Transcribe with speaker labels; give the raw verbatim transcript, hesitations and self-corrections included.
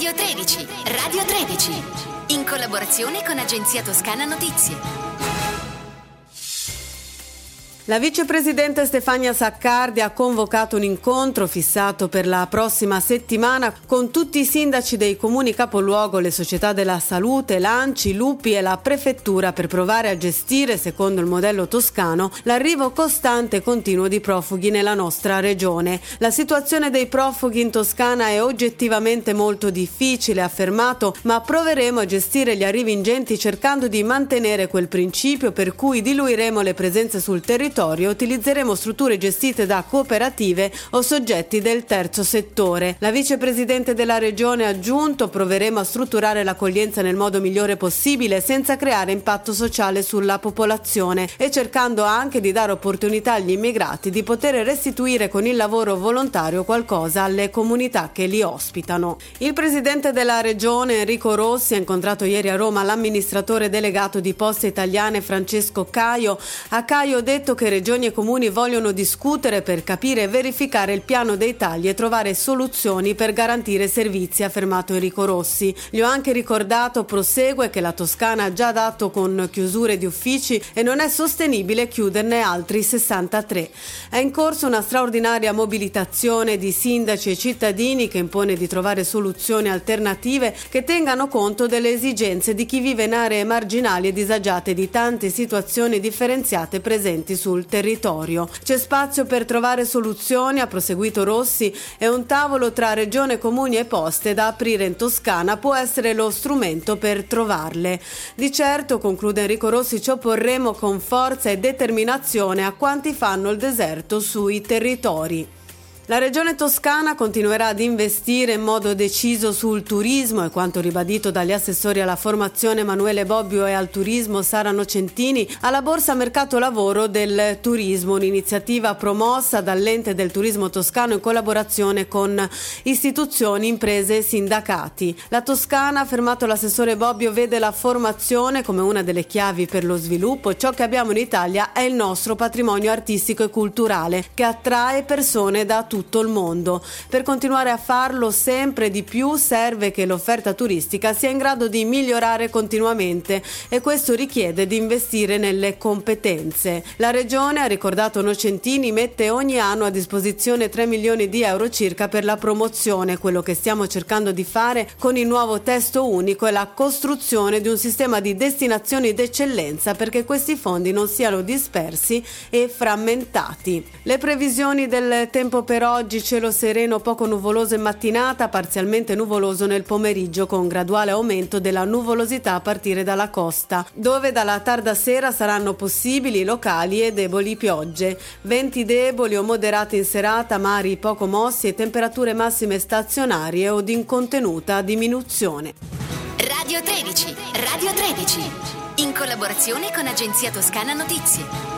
Speaker 1: Radio tredici, Radio tredici, in collaborazione con Agenzia Toscana Notizie.
Speaker 2: La vicepresidente Stefania Saccardi ha convocato un incontro fissato per la prossima settimana con tutti i sindaci dei comuni capoluogo, le società della salute, l'ANCI, l'U P I e la prefettura per provare a gestire, secondo il modello toscano, l'arrivo costante e continuo di profughi nella nostra regione. La situazione dei profughi in Toscana è oggettivamente molto difficile, ha affermato, ma proveremo a gestire gli arrivi ingenti cercando di mantenere quel principio per cui diluiremo le presenze sul territorio e utilizzeremo strutture gestite da cooperative o soggetti del terzo settore. La vicepresidente della regione ha aggiunto: proveremo a strutturare l'accoglienza nel modo migliore possibile senza creare impatto sociale sulla popolazione e cercando anche di dare opportunità agli immigrati di poter restituire con il lavoro volontario qualcosa alle comunità che li ospitano. Il presidente della regione Enrico Rossi ha incontrato ieri a Roma l'amministratore delegato di Poste Italiane Francesco Caio. A Caio ha detto che che regioni e comuni vogliono discutere per capire e verificare il piano dei tagli e trovare soluzioni per garantire servizi, ha affermato Enrico Rossi. Gli ho anche ricordato, prosegue, che la Toscana ha già dato con chiusure di uffici e non è sostenibile chiuderne altri sessantatré. È in corso una straordinaria mobilitazione di sindaci e cittadini che impone di trovare soluzioni alternative che tengano conto delle esigenze di chi vive in aree marginali e disagiate di tante situazioni differenziate presenti sul territorio. C'è spazio per trovare soluzioni, ha proseguito Rossi, e un tavolo tra regione, comuni e poste da aprire in Toscana può essere lo strumento per trovarle. Di certo, conclude Enrico Rossi, ci opporremo con forza e determinazione a quanti fanno il deserto sui territori. La regione toscana continuerà ad investire in modo deciso sul turismo, e quanto ribadito dagli assessori alla formazione Emanuele Bobbio e al turismo Sara Nocentini, alla Borsa Mercato Lavoro del Turismo, un'iniziativa promossa dall'Ente del Turismo Toscano in collaborazione con istituzioni, imprese e sindacati. La Toscana, ha affermato l'assessore Bobbio, vede la formazione come una delle chiavi per lo sviluppo. Ciò che abbiamo in Italia è il nostro patrimonio artistico e culturale che attrae persone da tutto tutto il mondo. Per continuare a farlo sempre di più serve che l'offerta turistica sia in grado di migliorare continuamente e questo richiede di investire nelle competenze. La Regione, ha ricordato Nocentini, mette ogni anno a disposizione tre milioni di euro circa per la promozione. Quello che stiamo cercando di fare con il nuovo testo unico è la costruzione di un sistema di destinazioni d'eccellenza perché questi fondi non siano dispersi e frammentati. Le previsioni del tempo per oggi: cielo sereno, poco nuvoloso in mattinata, parzialmente nuvoloso nel pomeriggio con graduale aumento della nuvolosità a partire dalla costa, dove dalla tarda sera saranno possibili locali e deboli piogge. Venti deboli o moderati in serata, mari poco mossi e temperature massime stazionarie o di incontenuta diminuzione.
Speaker 1: Radio tredici, Radio tredici, in collaborazione con Agenzia Toscana Notizie.